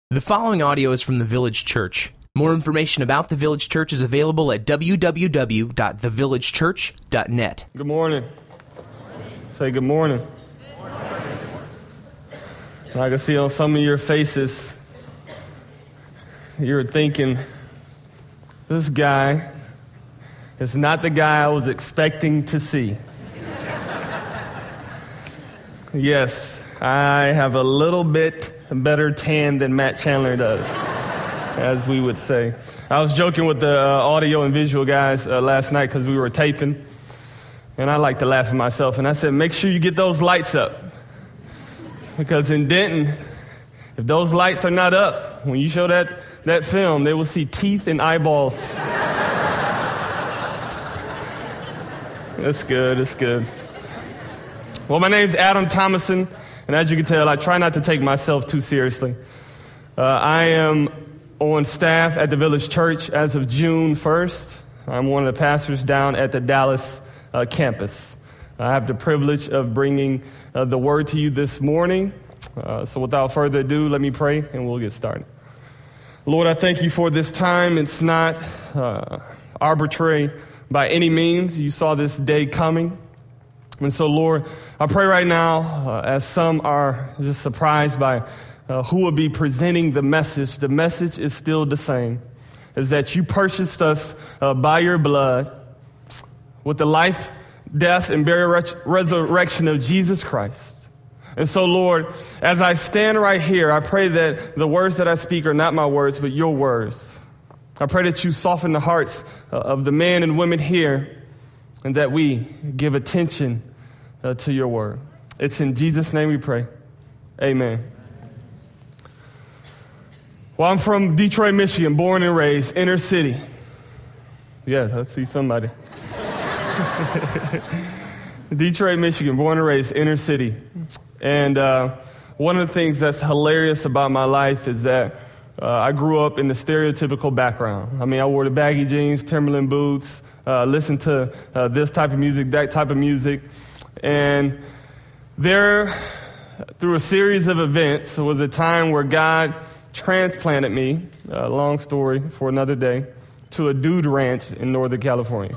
The following audio is from the Village Church. More information about the Village Church is available at www.thevillagechurch.net. Good morning. Say good morning. I can see on some of your faces, you're thinking, this guy is not the guy I was expecting to see. Yes, I have a little bit better tan than Matt Chandler does, as we would say. I was joking with the audio and visual guys last night because we were taping, and I like to laugh at myself, and I said, make sure you get those lights up, because in Denton, if those lights are not up, when you show that film, they will see teeth and eyeballs. That's good, that's good. Well, my name's Adam Thomason, and as you can tell, I try not to take myself too seriously. I am on staff at the Village Church as of June 1st. I'm one of the pastors down at the Dallas campus. I have the privilege of bringing the word to you this morning. So without further ado, let me pray and we'll get started. Lord, I thank you for this time. It's not arbitrary by any means. You saw this day coming. And so, Lord, I pray right now, as some are just surprised by who will be presenting the message is still the same, is that you purchased us by your blood with the life, death, and burial, resurrection of Jesus Christ. And so, Lord, as I stand right here, I pray that the words that I speak are not my words, but your words. I pray that you soften the hearts of the men and women here, and that we give attention to your word. It's in Jesus' name we pray. Amen. Well, I'm from Detroit, Michigan, born and raised, inner city. Yes, I see somebody. Detroit, Michigan, born and raised, inner city. And one of the things that's hilarious about my life is that I grew up in the stereotypical background. I mean, I wore the baggy jeans, Timberland boots, listened to this type of music, that type of music. And there, through a series of events, was a time where God transplanted me, long story for another day, to a dude ranch in Northern California.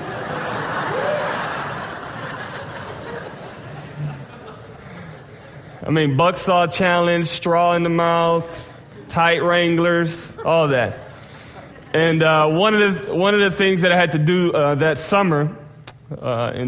I mean, Bucksaw Challenge, straw in the mouth, tight Wranglers, all that. And one of the things that I had to do that summer in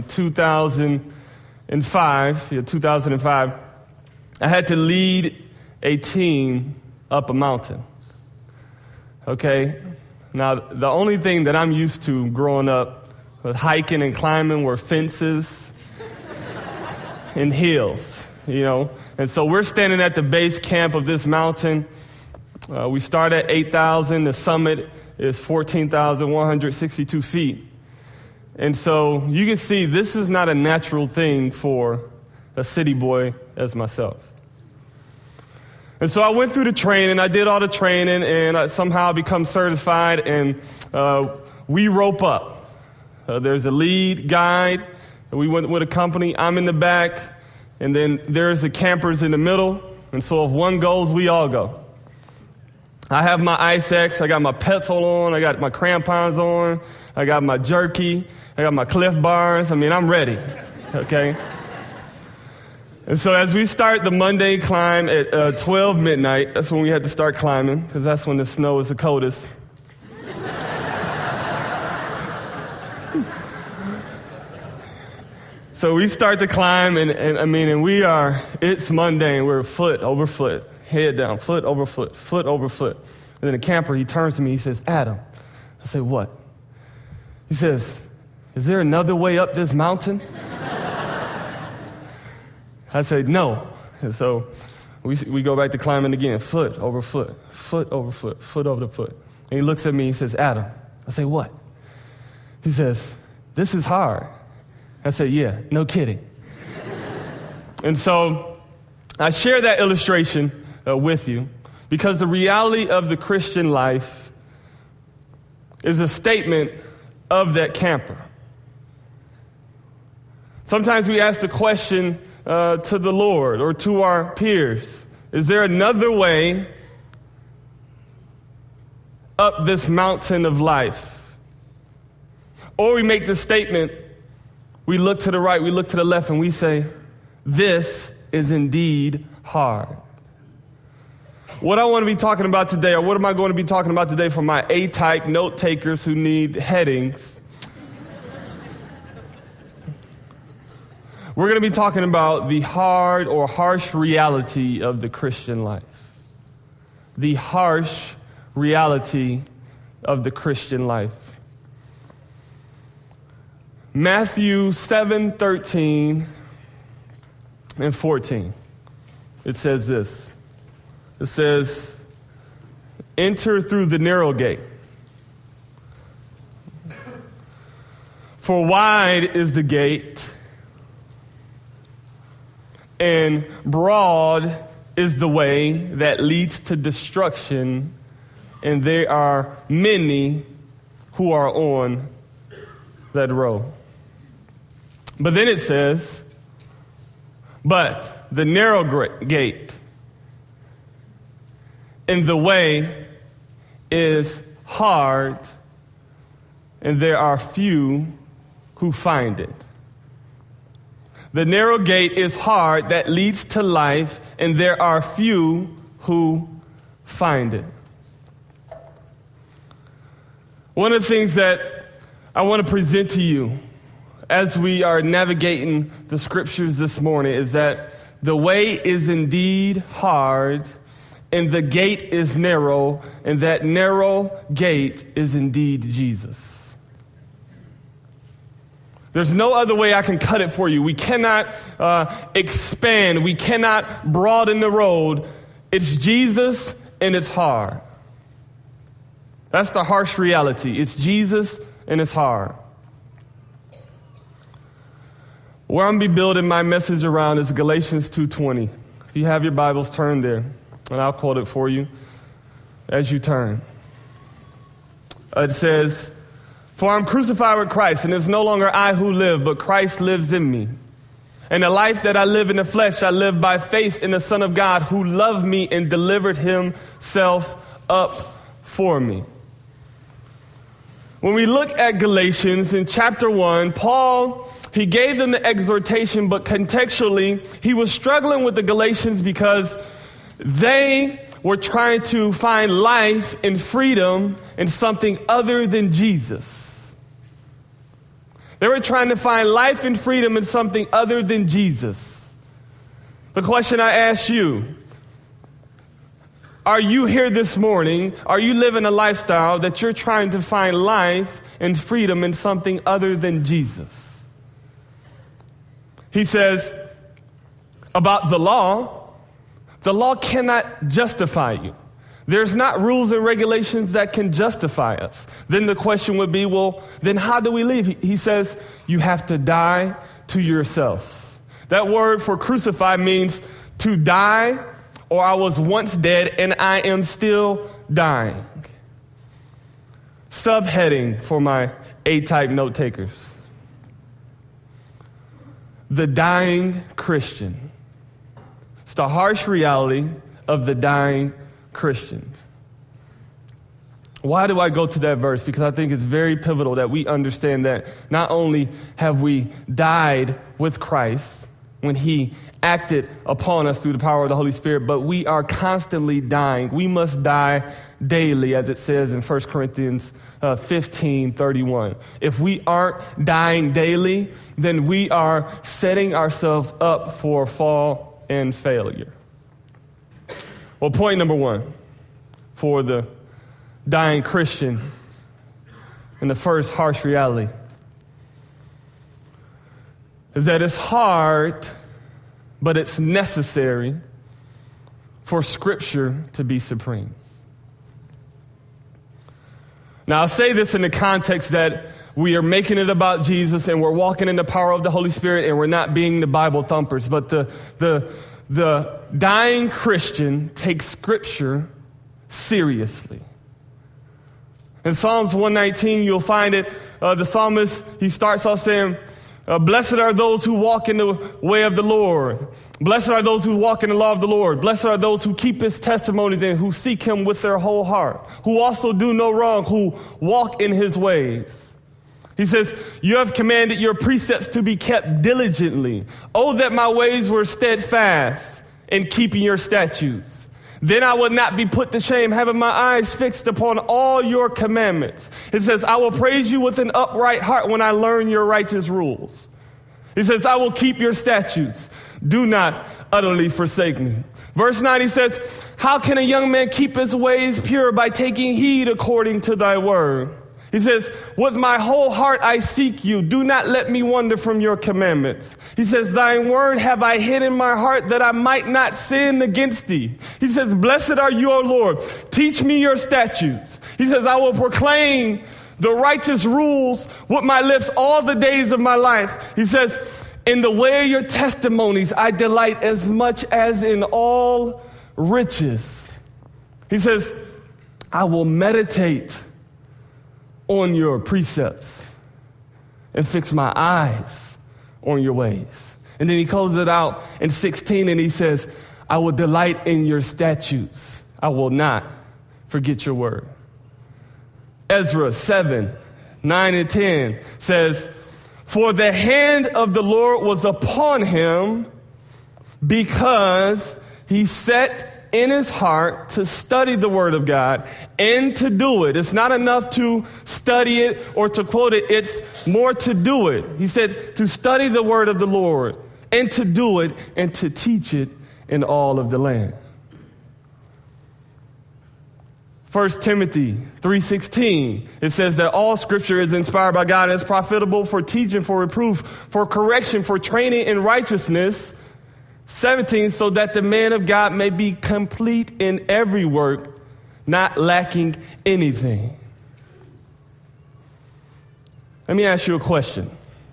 2005, I had to lead a team up a mountain. Okay? Now, the only thing that I'm used to growing up with hiking and climbing were fences and hills, you know. And so we're standing at the base camp of this mountain. We start at 8,000. The summit is 14,162 feet. And so you can see this is not a natural thing for a city boy as myself. And so I went through the training. I did all the training, and I somehow become certified, and we rope up. There's a lead guide. We went with a company. I'm in the back, and then there's the campers in the middle. And so if one goes, we all go. I have my Ice X. I got my Petzl on. I got my crampons on. I got my jerky. I got my Cliff Bars. I mean, I'm ready, okay? And so as we start the Monday climb at 12 midnight, that's when we had to start climbing, because that's when the snow is the coldest. So we start to climb, and it's Monday, and we're foot over foot, head down, foot over foot, foot over foot. And then the camper, he turns to me, he says, Adam. I say, what? He says, is there another way up this mountain? I said, no. And so we go back to climbing again, foot over foot, foot over foot, foot over the foot. And he looks at me, he says, Adam. I say, what? He says, this is hard. I said, yeah, no kidding. And so I share that illustration with you because the reality of the Christian life is a statement of that camper. Sometimes we ask the question to the Lord or to our peers, is there another way up this mountain of life. Or we make the statement, we look to the right, we look to the left, and we say, this is indeed hard. What I want to be talking about today, or what am I going to be talking about today for my A-type note takers who need headings? We're going to be talking about the hard or harsh reality of the Christian life. The harsh reality of the Christian life. Matthew 7:13 and 14. It says this. It says, enter through the narrow gate. For wide is the gate, and broad is the way that leads to destruction, and there are many who are on that road. But then it says, but the narrow gate and the way is hard, and there are few who find it. The narrow gate is hard that leads to life, and there are few who find it. One of the things that I want to present to you as we are navigating the scriptures this morning is that the way is indeed hard, and the gate is narrow, and that narrow gate is indeed Jesus. There's no other way I can cut it for you. We cannot expand. We cannot broaden the road. It's Jesus, and it's hard. That's the harsh reality. It's Jesus, and it's hard. Where I'm going to be building my message around is Galatians 2:20. If you have your Bibles, turn there, and I'll quote it for you as you turn. It says, for I'm crucified with Christ, and it's no longer I who live, but Christ lives in me. And the life that I live in the flesh, I live by faith in the Son of God, who loved me and delivered himself up for me. When we look at Galatians in chapter 1, Paul, he gave them the exhortation, but contextually, he was struggling with the Galatians because they were trying to find life and freedom in something other than Jesus. They were trying to find life and freedom in something other than Jesus. The question I ask you, are you here this morning? Are you living a lifestyle that you're trying to find life and freedom in something other than Jesus? He says about the law cannot justify you. There's not rules and regulations that can justify us. Then the question would be, well, then how do we live? He says, you have to die to yourself. That word for crucify means to die, or I was once dead and I am still dying. Subheading for my A-type note takers. The dying Christian. It's the harsh reality of the dying Christian. Why do I go to that verse? Because I think it's very pivotal that we understand that not only have we died with Christ when he acted upon us through the power of the Holy Spirit, but we are constantly dying. We must die daily, as it says in 1 Corinthians 15:31. If we aren't dying daily, then we are setting ourselves up for fall and failure. Well, point number one for the dying Christian and the first harsh reality is that it's hard, but it's necessary for Scripture to be supreme. Now, I'll say this in the context that we are making it about Jesus and we're walking in the power of the Holy Spirit and we're not being the Bible thumpers, but the dying Christian takes Scripture seriously. In Psalms 119, you'll find it, the psalmist, he starts off saying, Blessed are those who walk in the way of the Lord. Blessed are those who walk in the law of the Lord. Blessed are those who keep his testimonies and who seek him with their whole heart, who also do no wrong, who walk in his ways. He says, you have commanded your precepts to be kept diligently. Oh, that my ways were steadfast in keeping your statutes. Then I would not be put to shame, having my eyes fixed upon all your commandments. It says, I will praise you with an upright heart when I learn your righteous rules. He says, I will keep your statutes. Do not utterly forsake me. Verse 9, he says, how can a young man keep his ways pure? By taking heed according to thy word. He says, with my whole heart I seek you. Do not let me wander from your commandments. He says, thy word have I hid in my heart that I might not sin against thee. He says, blessed are you, O Lord. Teach me your statutes. He says, I will proclaim the righteous rules with my lips all the days of my life. He says, in the way of your testimonies I delight as much as in all riches. He says, I will meditate on your precepts and fix my eyes on your ways. And then he closes it out in 16 and he says, I will delight in your statutes. I will not forget your word. Ezra 7, 9 and 10 says, for the hand of the Lord was upon him because he set in his heart to study the word of God and to do it. It's not enough to study it or to quote it. It's more to do it. He said to study the word of the Lord and to do it and to teach it in all of the land. 1 Timothy 3:16, it says that all scripture is inspired by God and is profitable for teaching, for reproof, for correction, for training in righteousness. 17, so that the man of God may be complete in every work, not lacking anything. Let me ask you a question.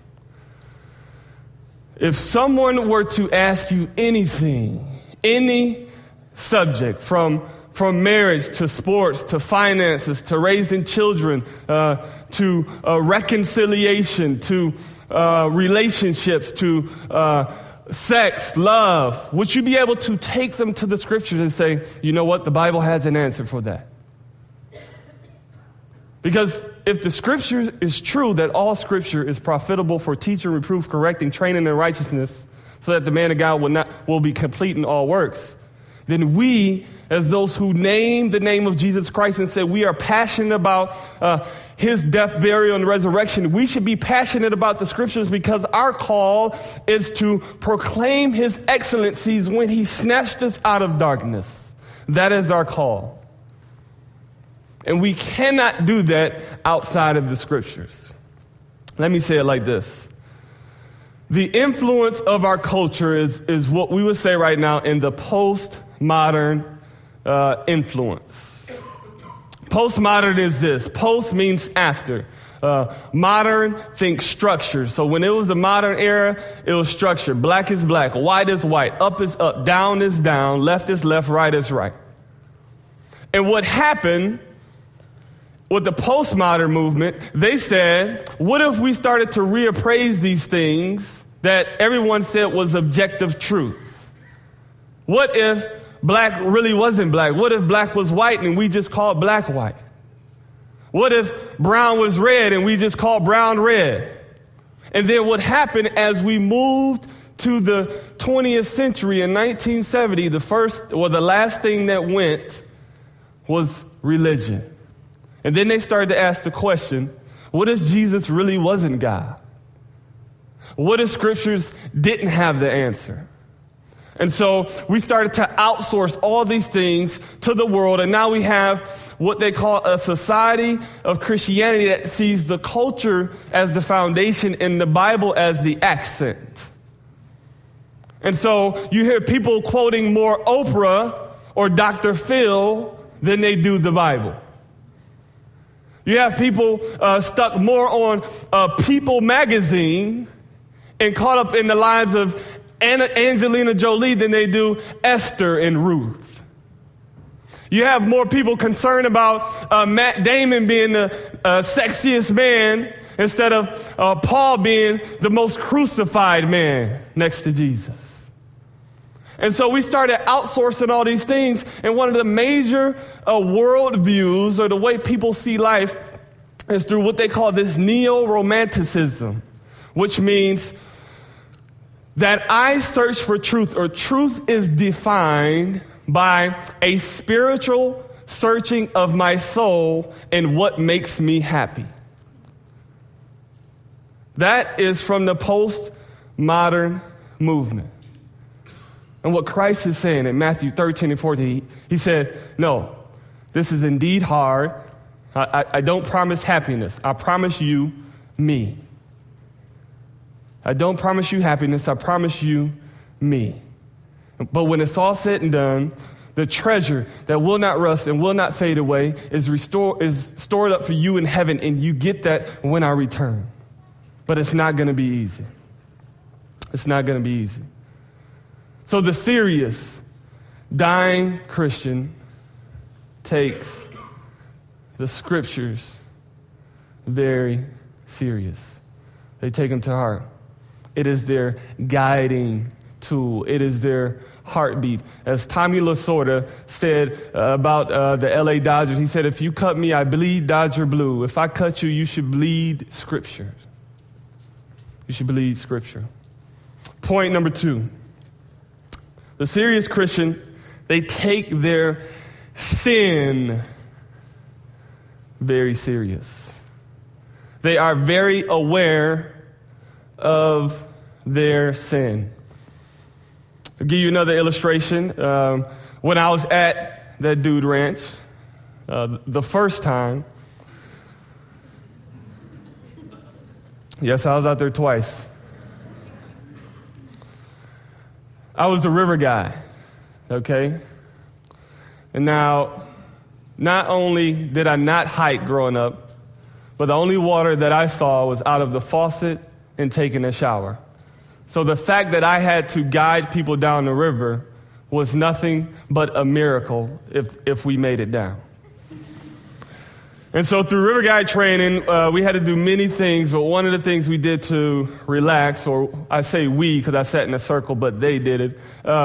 If someone were to ask you anything, any subject, from marriage to sports to finances to raising children to reconciliation to relationships to sex, love, would you be able to take them to the scriptures and say, you know what, the Bible has an answer for that? Because if the scripture is true, that all scripture is profitable for teaching, reproof, correcting, training in righteousness, so that the man of God will be complete in all works, then we, as those who name the name of Jesus Christ and say we are passionate about his death, burial, and resurrection, we should be passionate about the scriptures because our call is to proclaim his excellencies when he snatched us out of darkness. That is our call. And we cannot do that outside of the scriptures. Let me say it like this. The influence of our culture is what we would say right now in the postmodern influence. Postmodern is this. Post means after. Modern, think structure. So when it was the modern era, it was structure. Black is black, white is white, up is up, down is down, left is left, right is right. And what happened with the postmodern movement, they said, what if we started to reappraise these things that everyone said was objective truth? What if black really wasn't black? What if black was white and we just called black white? What if brown was red and we just called brown red? And then what happened as we moved to the 20th century in 1970, the last thing that went was religion. And then they started to ask the question, what if Jesus really wasn't God? What if scriptures didn't have the answer? And so we started to outsource all these things to the world, and now we have what they call a society of Christianity that sees the culture as the foundation and the Bible as the accent. And so you hear people quoting more Oprah or Dr. Phil than they do the Bible. You have people stuck more on People magazine and caught up in the lives of Angelina Jolie than they do Esther and Ruth. You have more people concerned about Matt Damon being the sexiest man instead of Paul being the most crucified man next to Jesus. And so we started outsourcing all these things, and one of the major world views, or the way people see life, is through what they call this neo-romanticism, which means that I search for truth, or truth is defined by a spiritual searching of my soul and what makes me happy. That is from the postmodern movement. And what Christ is saying in Matthew 13 and 14, he said, no, this is indeed hard. I don't promise happiness. I promise you me. I don't promise you happiness. I promise you me. But when it's all said and done, the treasure that will not rust and will not fade away is stored up for you in heaven, and you get that when I return. But it's not going to be easy. It's not going to be easy. So the serious, dying Christian takes the scriptures very serious. They take them to heart. It is their guiding tool. It is their heartbeat. As Tommy Lasorda said about the LA Dodgers, he said, if you cut me, I bleed Dodger blue. If I cut you, you should bleed scripture. You should bleed scripture. Point number 2. The serious Christian, they take their sin very serious. They are very aware of their sin. I'll give you another illustration. When I was at that dude ranch, the first time, yes, I was out there twice. I was the river guy, okay? And now, not only did I not hike growing up, but the only water that I saw was out of the faucet and taking a shower. So the fact that I had to guide people down the river was nothing but a miracle if we made it down. And so through river guide training, we had to do many things, but one of the things we did to relax, or I say we because I sat in a circle, but they did it,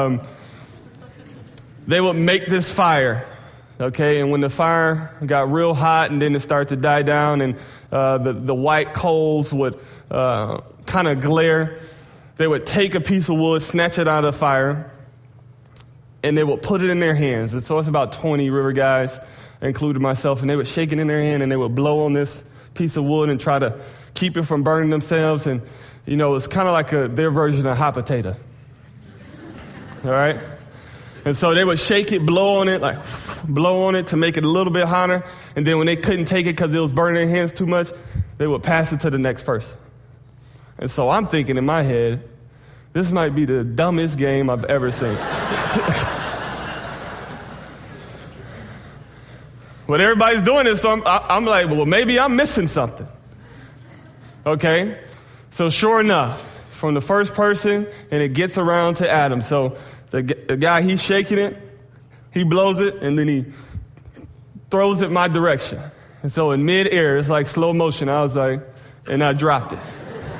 they would make this fire, okay? And when the fire got real hot and then it started to die down and the white coals would kind of glare, they would take a piece of wood, snatch it out of the fire, and they would put it in their hands. And so it's about 20 river guys, including myself, and they would shake it in their hand and they would blow on this piece of wood and try to keep it from burning themselves. And, you know, it's kind of like their version of hot potato. All right? And so they would shake it, blow on it to make it a little bit hotter. And then when they couldn't take it because it was burning their hands too much, they would pass it to the next person. And so I'm thinking in my head, this might be the dumbest game I've ever seen. But everybody's doing this, so I'm like, well, maybe I'm missing something. Okay? So sure enough, from the first person, and it gets around to Adam. So the guy, he's shaking it, he blows it, and then he throws it my direction. And so in midair, it's like slow motion. I was like, and I dropped it.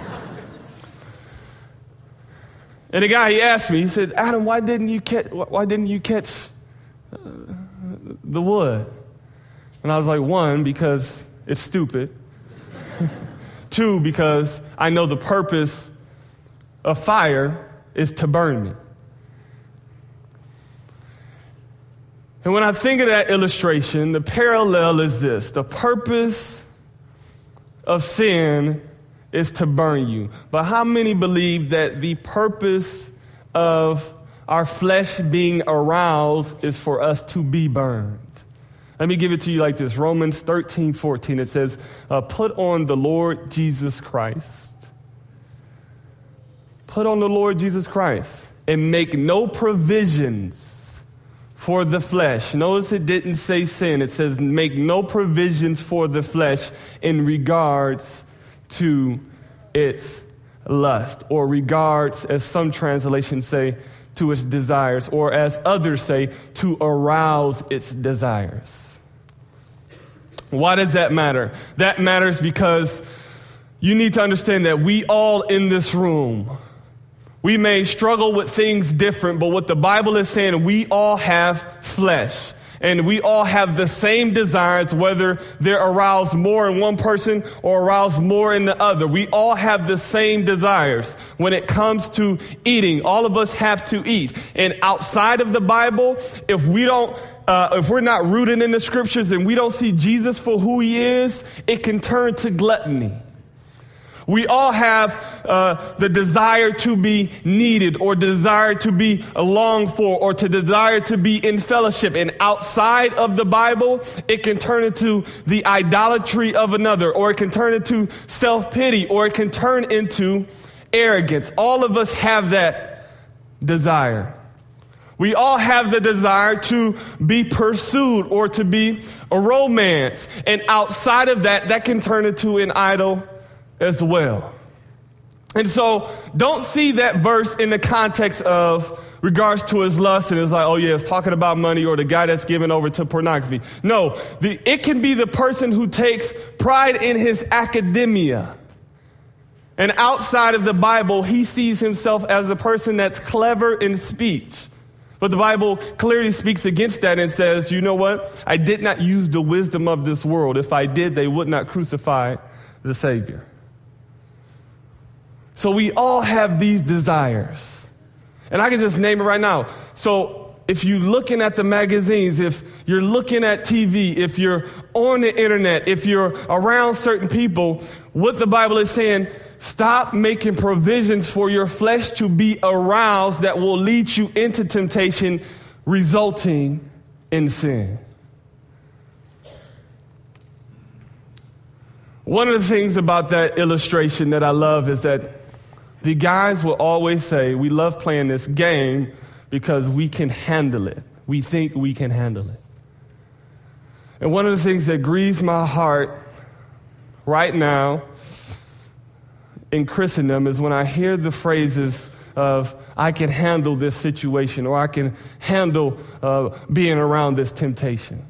And the guy, he asked me, he said, Adam, why didn't you catch the wood? And I was like, 1, because it's stupid. 2, because I know the purpose of fire is to burn me. And when I think of that illustration, the parallel is this. The purpose of sin is to burn you. But how many believe that the purpose of our flesh being aroused is for us to be burned? Let me give it to you like this. Romans 13:14, it says, put on the Lord Jesus Christ. Put on the Lord Jesus Christ and make no provisions for the flesh. Notice it didn't say sin. It says make no provisions for the flesh in regards to its lust, or regards, as some translations say, to its desires, or as others say, to arouse its desires. Why does that matter? That matters because you need to understand that we all in this room, we may struggle with things different, but what the Bible is saying, we all have flesh. And we all have the same desires, whether they're aroused more in one person or aroused more in the other. We all have the same desires when it comes to eating. All of us have to eat. And outside of the Bible, if we're not rooted in the scriptures and we don't see Jesus for who he is, it can turn to gluttony. We all have the desire to be needed or desire to be longed for or to desire to be in fellowship. And outside of the Bible, it can turn into the idolatry of another, or it can turn into self-pity, or it can turn into arrogance. All of us have that desire. We all have the desire to be pursued or to be a romance. And outside of that, that can turn into an idol as well. And so don't see that verse in the context of regards to his lust and it's like, oh yeah, it's talking about money or the guy that's given over to pornography. No, it can be the person who takes pride in his academia. And outside of the Bible, he sees himself as a person that's clever in speech. But the Bible clearly speaks against that and says, you know what? I did not use the wisdom of this world. If I did, they would not crucify the Savior. So we all have these desires. And I can just name it right now. So if you're looking at the magazines, if you're looking at TV, if you're on the internet, if you're around certain people, what the Bible is saying, stop making provisions for your flesh to be aroused that will lead you into temptation, resulting in sin. One of the things about that illustration that I love is that the guys will always say, we love playing this game because we can handle it. We think we can handle it. And one of the things that grieves my heart right now in Christendom is when I hear the phrases of, I can handle this situation, or I can handle being around this temptation.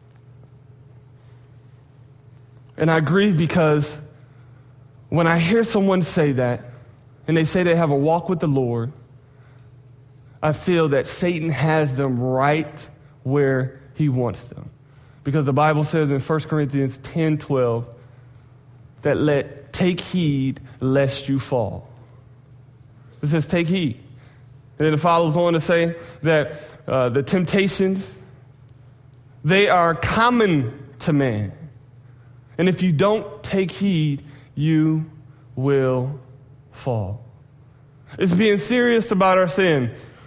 And I grieve because when I hear someone say that, and they say they have a walk with the Lord, I feel that Satan has them right where he wants them. Because the Bible says in 1 Corinthians 10:12 that take heed lest you fall. It says take heed. And then it follows on to say that the temptations, they are common to man. And if you don't take heed, you will fall. It's being serious about our sin.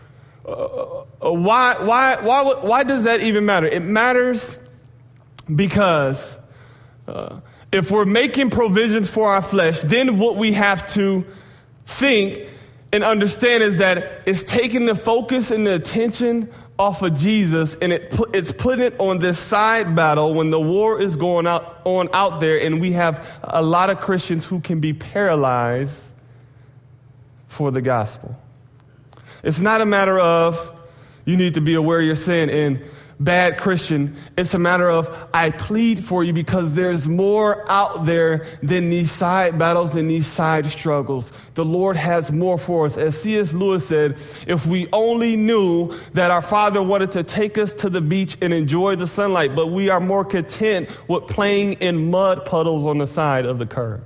Why does that even matter? It matters because if we're making provisions for our flesh, then what we have to think and understand is that it's taking the focus and the attention off of Jesus, and it's putting it on this side battle when the war is going on out there, and we have a lot of Christians who can be paralyzed for the gospel. It's not a matter of you need to be aware of your sin and bad Christian. It's a matter of I plead for you because there's more out there than these side battles and these side struggles. The Lord has more for us. As C.S. Lewis said, if we only knew that our Father wanted to take us to the beach and enjoy the sunlight, but we are more content with playing in mud puddles on the side of the curb.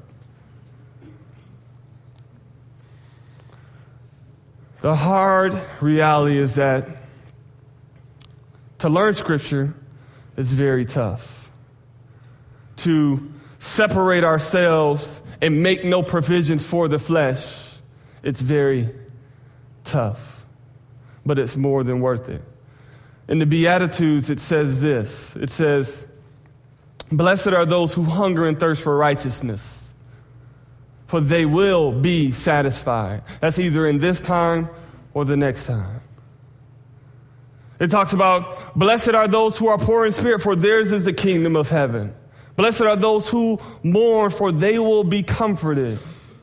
The hard reality is that to learn Scripture is very tough. To separate ourselves and make no provisions for the flesh, it's very tough. But it's more than worth it. In the Beatitudes, it says this. It says, blessed are those who hunger and thirst for righteousness, for they will be satisfied. That's either in this time or the next time. It talks about, blessed are those who are poor in spirit, for theirs is the kingdom of heaven. Blessed are those who mourn, for they will be comforted.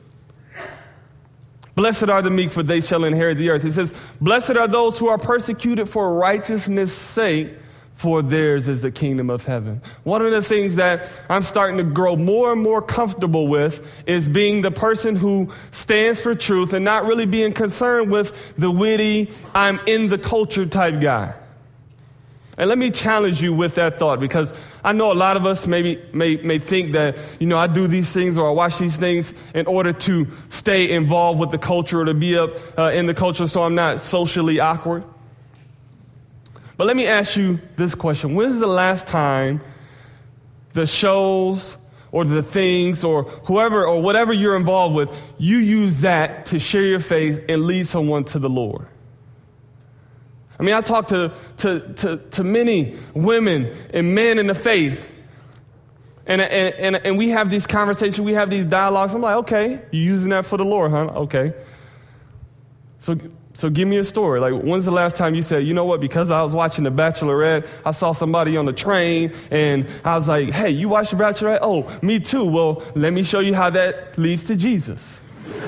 Blessed are the meek, for they shall inherit the earth. It says, blessed are those who are persecuted for righteousness' sake, for theirs is the kingdom of heaven. One of the things that I'm starting to grow more and more comfortable with is being the person who stands for truth and not really being concerned with the witty, I'm in the culture type guy. And let me challenge you with that thought, because I know a lot of us may think that, I do these things or I watch these things in order to stay involved with the culture or to be up in the culture so I'm not socially awkward. But let me ask you this question. When's the last time the shows or the things or whoever or whatever you're involved with, you use that to share your faith and lead someone to the Lord? I mean, I talk to many women and men in the faith, and we have these conversations, we have these dialogues. I'm like, okay, you're using that for the Lord, huh? Okay. So give me a story. Like, when's the last time you said, you know what, because I was watching The Bachelorette, I saw somebody on the train, and I was like, hey, you watch The Bachelorette? Oh, me too. Well, let me show you how that leads to Jesus.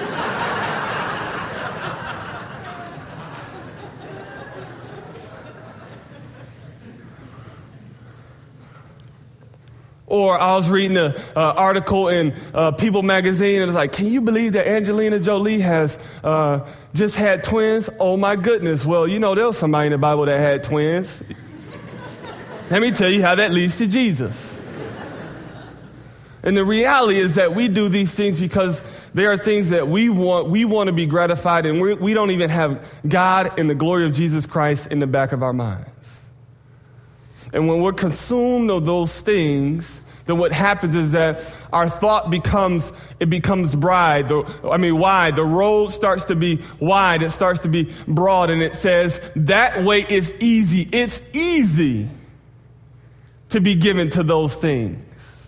Or I was reading an article in People magazine, and it was like, can you believe that Angelina Jolie has just had twins? Oh, my goodness. Well, there was somebody in the Bible that had twins. Let me tell you how that leads to Jesus. And the reality is that we do these things because there are things that we want to be gratified, and we don't even have God and the glory of Jesus Christ in the back of our minds. And when we're consumed of those things, then what happens is that our thought becomes wide. The road starts to be wide. It starts to be broad. And it says, that way is easy. It's easy to be given to those things.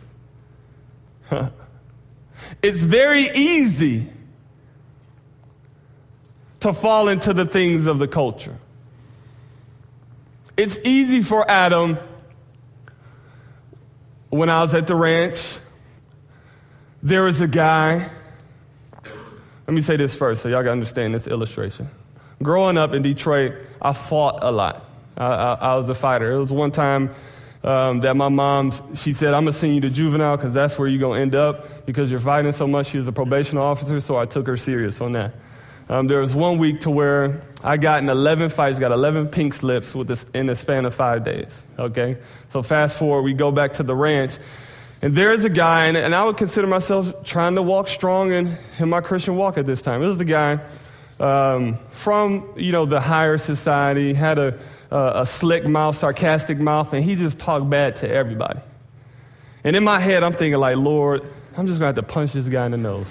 It's very easy to fall into the things of the culture. It's easy for Adam. When I was at the ranch, there was a guy. Let me say this first so y'all can understand this illustration. Growing up in Detroit, I fought a lot. I was a fighter. It was one time that my mom, she said, I'm going to send you to juvenile because that's where you're going to end up because you're fighting so much. She was a probation officer, so I took her serious on that. There was 1 week to where I got in 11 fights, got 11 pink slips in the span of 5 days, okay? So fast forward, we go back to the ranch, and there's a guy, and I would consider myself trying to walk strong in my Christian walk at this time. It was a guy from, the higher society, had a slick mouth, sarcastic mouth, and he just talked bad to everybody. And in my head, I'm thinking like, Lord, I'm just going to have to punch this guy in the nose.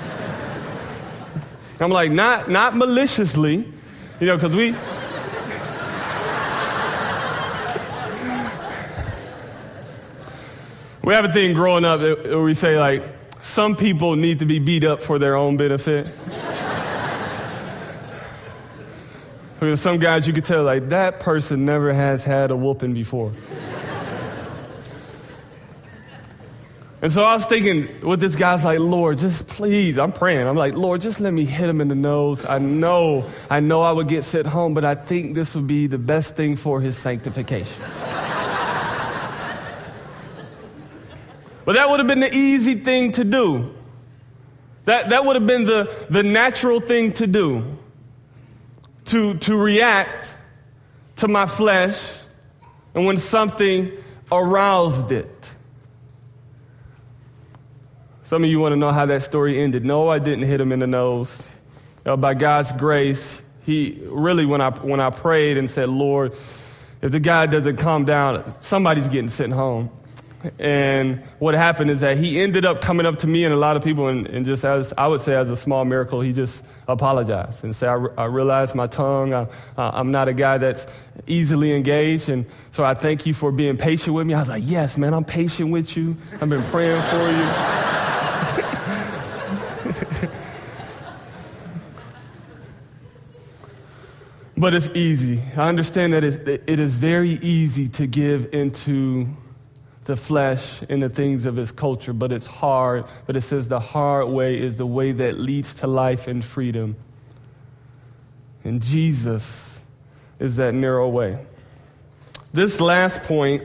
I'm like, not maliciously, because we have a thing growing up where we say, like, some people need to be beat up for their own benefit. Because some guys you could tell, like, that person never has had a whooping before. And so I was thinking with this guy's like, Lord, just please, I'm praying. I'm like, Lord, just let me hit him in the nose. I know I would get sent home, but I think this would be the best thing for his sanctification. But that would have been the easy thing to do. That would have been the natural thing to do. To react to my flesh and when something aroused it. Some of you want to know how that story ended. No, I didn't hit him in the nose. By God's grace, he really, when I prayed and said, Lord, if the guy doesn't calm down, somebody's getting sent home. And what happened is that he ended up coming up to me and a lot of people, and just as I would say as a small miracle, he just apologized and said, I realized my tongue. I'm not a guy that's easily engaged, and so I thank you for being patient with me. I was like, yes, man, I'm patient with you. I've been praying for you. But it's easy. I understand that it is very easy to give into the flesh and the things of his culture, but it's hard. But it says the hard way is the way that leads to life and freedom. And Jesus is that narrow way. This last point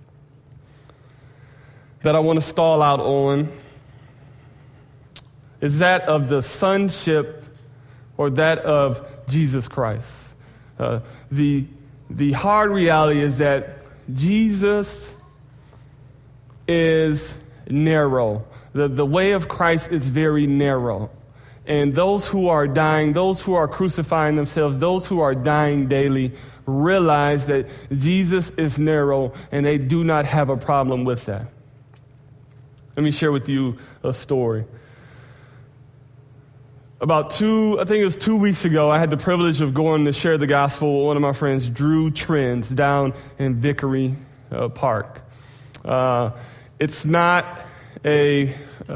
that I want to stall out on is that of the sonship or that of Jesus Christ. The hard reality is that Jesus is narrow. The way of Christ is very narrow. And those who are dying, those who are crucifying themselves, those who are dying daily realize that Jesus is narrow and they do not have a problem with that. Let me share with you a story. I think it was 2 weeks ago, I had the privilege of going to share the gospel with one of my friends, Drew Trends, down in Vickery Park. It's not a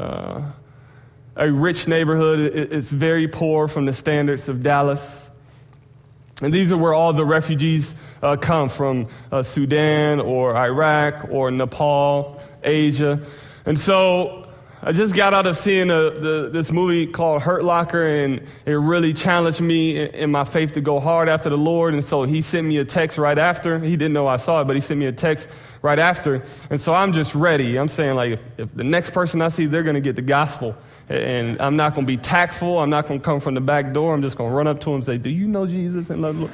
rich neighborhood. It's very poor from the standards of Dallas. And these are where all the refugees come from, Sudan or Iraq or Nepal, Asia. And so I just got out of seeing this movie called Hurt Locker, and it really challenged me in my faith to go hard after the Lord. And so he sent me a text right after. He didn't know I saw it, but he sent me a text right after. And so I'm just ready. I'm saying, like, if the next person I see, they're going to get the gospel. And I'm not going to be tactful. I'm not going to come from the back door. I'm just going to run up to him and say, do you know Jesus? And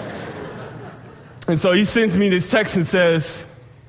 so he sends me this text and says,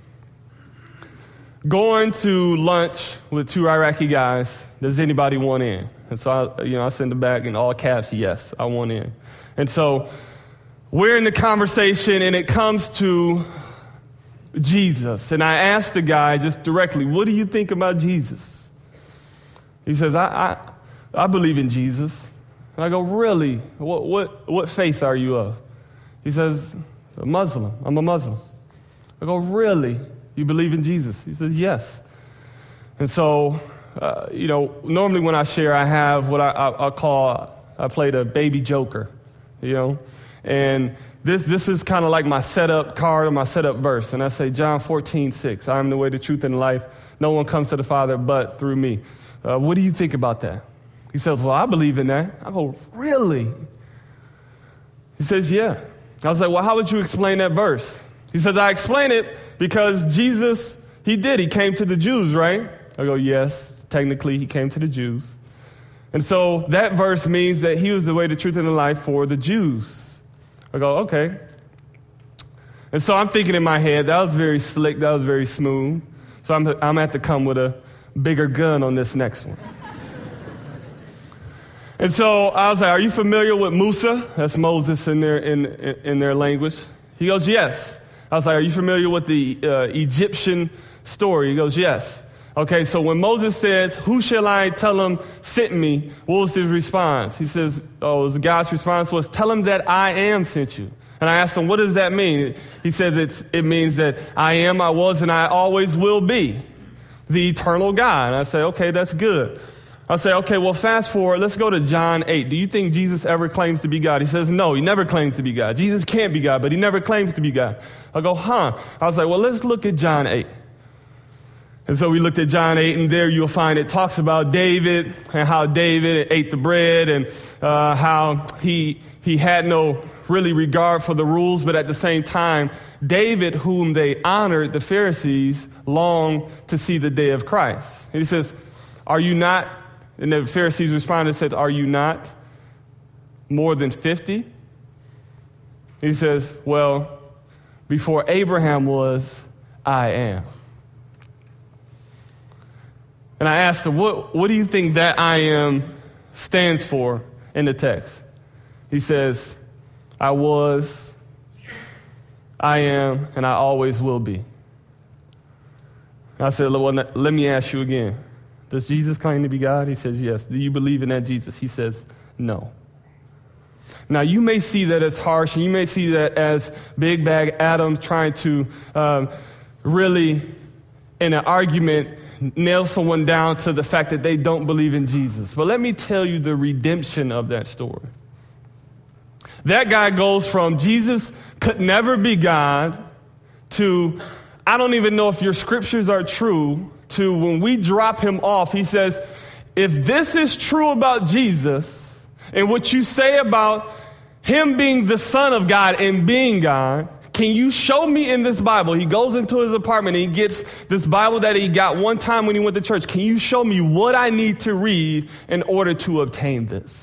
going to lunch with 2 Iraqi guys, does anybody want in? And so I send it back in all caps, yes, I want in. And so we're in the conversation and it comes to Jesus. And I asked the guy just directly, what do you think about Jesus? He says, I believe in Jesus. And I go, really? What faith are you of? He says, a Muslim. I'm a Muslim. I go, really? You believe in Jesus? He says, yes. And so, normally when I share, I have what I played a baby joker, and this is kind of like my setup card or my setup verse. And I say, John 14:6, I am the way, the truth, and the life. No one comes to the Father but through me. What do you think about that? He says, well, I believe in that. I go, really? He says, yeah. I was like, well, how would you explain that verse? He says, I explain it because Jesus, he came to the Jews, right? I go, yes, technically he came to the Jews. And so that verse means that he was the way, the truth, and the life for the Jews. I go, okay. And so I'm thinking in my head, that was very slick, that was very smooth. So I'm going to have to come with a bigger gun on this next one. And so I was like, are you familiar with Musa? That's Moses in their language. He goes, yes. I was like, are you familiar with the Egyptian story? He goes, yes. Okay, so when Moses says, who shall I tell him sent me? What was his response? He says, God's response was, tell him that I am sent you. And I asked him, what does that mean? He says it means that I am, I was, and I always will be the eternal God. And I say, okay, that's good. I say, okay, well, fast forward. Let's go to John 8. Do you think Jesus ever claims to be God? He says, no, he never claims to be God. Jesus can't be God, but he never claims to be God. I go, I was like, well, let's look at John 8. And so we looked at John 8, and there you'll find it talks about David and how David ate the bread and how he had no really regard for the rules, but at the same time, David, whom they honored, the Pharisees, longed to see the day of Christ. And he says, are you not? And the Pharisees responded and said, are you not more than 50? He says, well, before Abraham was, I am. And I asked him, what do you think that I am stands for in the text? He says, I was, I am, and I always will be. I said, well, let me ask you again. Does Jesus claim to be God? He says, yes. Do you believe in that Jesus? He says, no. Now, you may see that as harsh, and you may see that as Big Bag Adam trying to really, in an argument, nail someone down to the fact that they don't believe in Jesus. But let me tell you the redemption of that story. That guy goes from Jesus could never be God to, I don't even know if your scriptures are true, to when we drop him off, he says, if this is true about Jesus and what you say about him being the Son of God and being God, can you show me in this Bible? He goes into his apartment and he gets this Bible that he got one time when he went to church. Can you show me what I need to read in order to obtain this?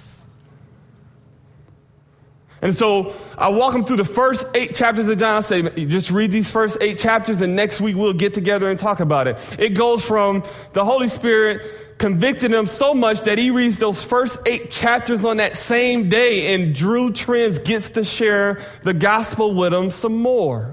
And so I walk him through the first 8 chapters of John. I say, just read these first 8 chapters, and next week we'll get together and talk about it. It goes from the Holy Spirit convicting him so much that he reads those first 8 chapters on that same day, and Drew Trends gets to share the gospel with him some more.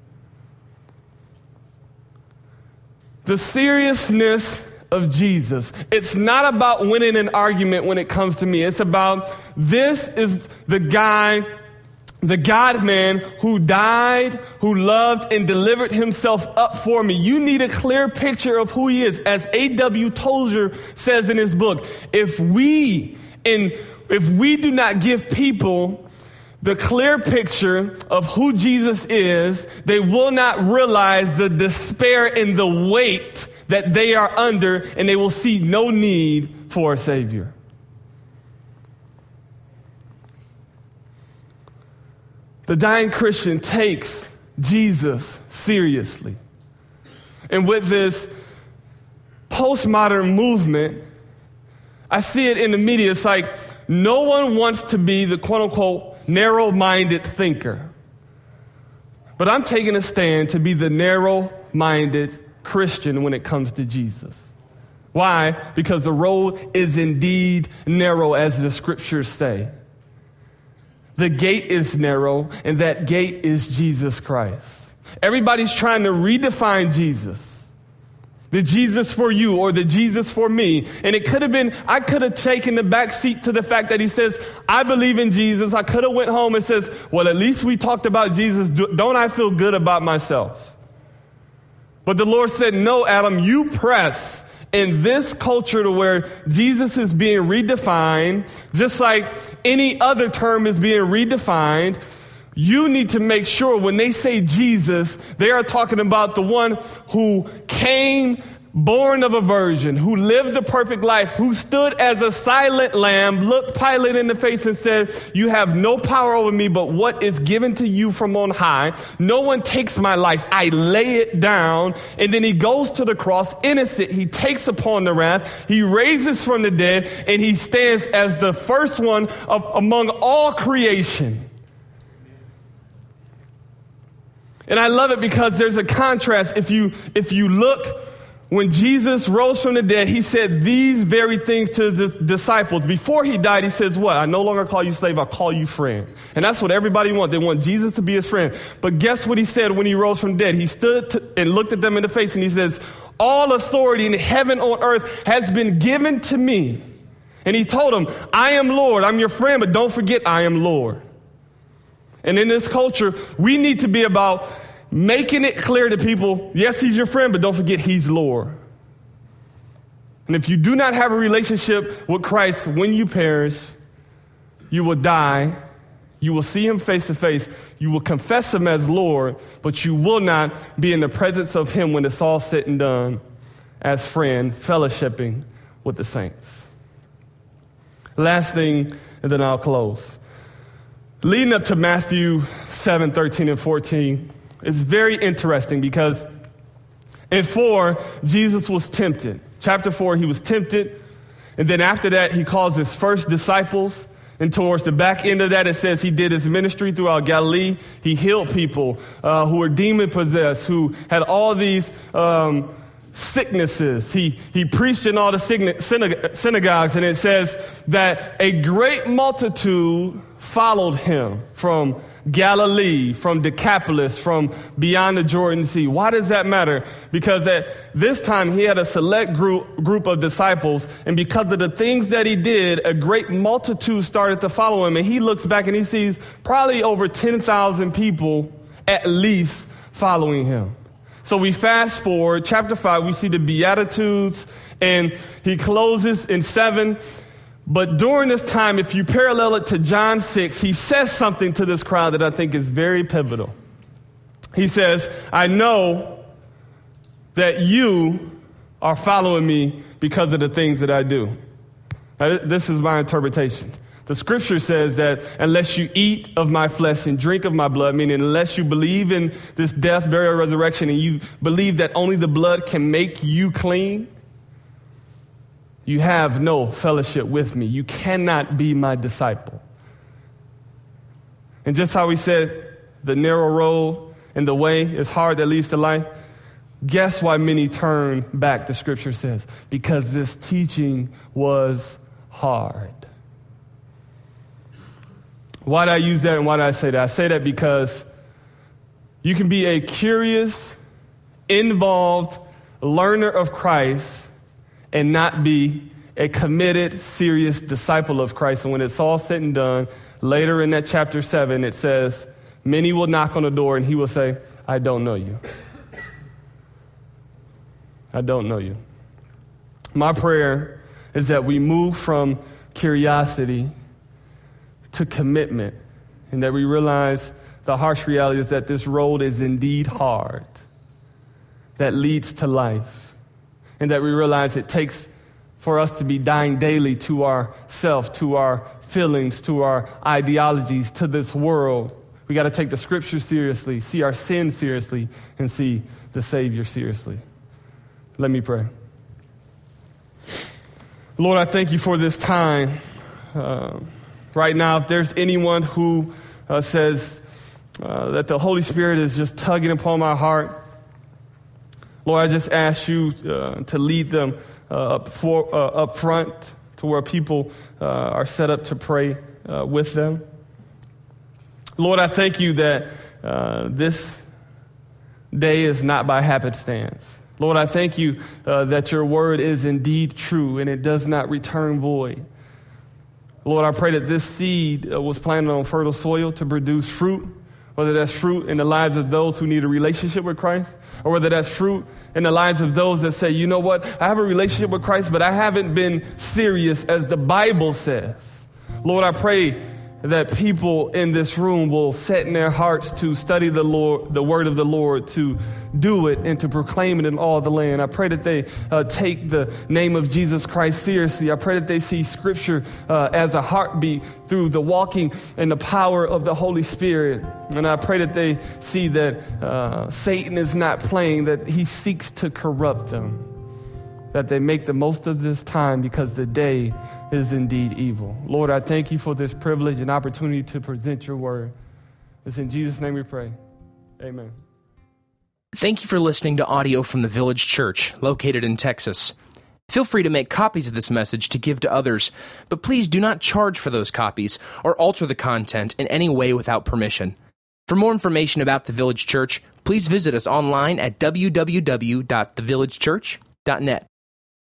The seriousness of Jesus. It's not about winning an argument when it comes to me. It's about, this is the guy, the God-man who died, who loved and delivered himself up for me. You need a clear picture of who he is. As A.W. Tozer says in his book, if we do not give people the clear picture of who Jesus is, they will not realize the despair and the weight that they are under, and they will see no need for a Savior. The dying Christian takes Jesus seriously. And with this postmodern movement, I see it in the media. It's like no one wants to be the quote-unquote narrow-minded thinker. But I'm taking a stand to be the narrow-minded Christian when it comes to Jesus. Why? Because the road is indeed narrow, as the scriptures say. The gate is narrow, and that gate is Jesus Christ. Everybody's trying to redefine Jesus. The Jesus for you or the Jesus for me. And it could have been, I could have taken the back seat to the fact that he says, I believe in Jesus. I could have went home and says, well, at least we talked about Jesus. Don't I feel good about myself? But the Lord said, no, Adam, you press in this culture to where Jesus is being redefined, just like any other term is being redefined. You need to make sure when they say Jesus, they are talking about the one who came born of a virgin, who lived the perfect life, who stood as a silent lamb, looked Pilate in the face and said, you have no power over me but what is given to you from on high. No one takes my life. I lay it down. And then he goes to the cross innocent. He takes upon the wrath. He raises from the dead, and he stands as the first one among all creation. And I love it because there's a contrast. If you look, when Jesus rose from the dead, he said these very things to his disciples. Before he died, he says, what? I no longer call you slave, I call you friend. And that's what everybody wants. They want Jesus to be his friend. But guess what he said when he rose from the dead? He stood and looked at them in the face, and he says, all authority in heaven on earth has been given to me. And he told them, I am Lord. I'm your friend, but don't forget I am Lord. And in this culture, we need to be about making it clear to people, yes, he's your friend, but don't forget he's Lord. And if you do not have a relationship with Christ, when you perish, you will die. You will see him face to face. You will confess him as Lord, but you will not be in the presence of him when it's all said and done as friend, fellowshipping with the saints. Last thing, and then I'll close. Leading up to Matthew 7, 13, and 14, it's very interesting because in 4, Jesus was tempted. Chapter 4, he was tempted. And then after that, he calls his first disciples. And towards the back end of that, it says he did his ministry throughout Galilee. He healed people who were demon-possessed, who had all these sicknesses. He preached in all the synagogues. And it says that a great multitude followed him from Galilee, from Decapolis, from beyond the Jordan Sea. Why does that matter? Because at this time he had a select group of disciples, and because of the things that he did, a great multitude started to follow him. And he looks back and he sees probably over 10,000 people at least following him. So we fast forward, chapter 5, we see the Beatitudes, and he closes in 7. But during this time, if you parallel it to John 6, he says something to this crowd that I think is very pivotal. He says, I know that you are following me because of the things that I do. Now, this is my interpretation. The scripture says that unless you eat of my flesh and drink of my blood, meaning unless you believe in this death, burial, resurrection, and you believe that only the blood can make you clean, you have no fellowship with me. You cannot be my disciple. And just how we said the narrow road and the way is hard that leads to life, guess why many turn back, the scripture says? Because this teaching was hard. Why did I use that and why did I say that? I say that because you can be a curious, involved learner of Christ and not be a committed, serious disciple of Christ. And when it's all said and done, later in that chapter 7, it says, many will knock on the door and he will say, I don't know you. I don't know you. My prayer is that we move from curiosity to commitment, and that we realize the harsh reality is that this road is indeed hard, that leads to life, and that we realize it takes for us to be dying daily to ourself, to our feelings, to our ideologies, to this world. We got to take the scripture seriously, see our sin seriously, and see the Savior seriously. Let me pray. Lord, I thank you for this time. Right now, if there's anyone who says that the Holy Spirit is just tugging upon my heart, Lord, I just ask you to lead them up front to where people are set up to pray with them. Lord, I thank you that this day is not by happenstance. Lord, I thank you that your word is indeed true and it does not return void. Lord, I pray that this seed was planted on fertile soil to produce fruit, whether that's fruit in the lives of those who need a relationship with Christ, or whether that's fruit in the lives of those that say, you know what, I have a relationship with Christ, but I haven't been serious as the Bible says. Lord, I pray that people in this room will set in their hearts to study the word of the Lord, to do it and to proclaim it in all the land. I pray that they take the name of Jesus Christ seriously. I pray that they see scripture as a heartbeat through the walking and the power of the Holy Spirit. And I pray that they see that Satan is not playing, that he seeks to corrupt them, that they make the most of this time because the day is indeed evil. Lord, I thank you for this privilege and opportunity to present your word. It's in Jesus' name we pray. Amen. Thank you for listening to audio from the Village Church, located in Texas. Feel free to make copies of this message to give to others, but please do not charge for those copies or alter the content in any way without permission. For more information about the Village Church, please visit us online at www.thevillagechurch.net.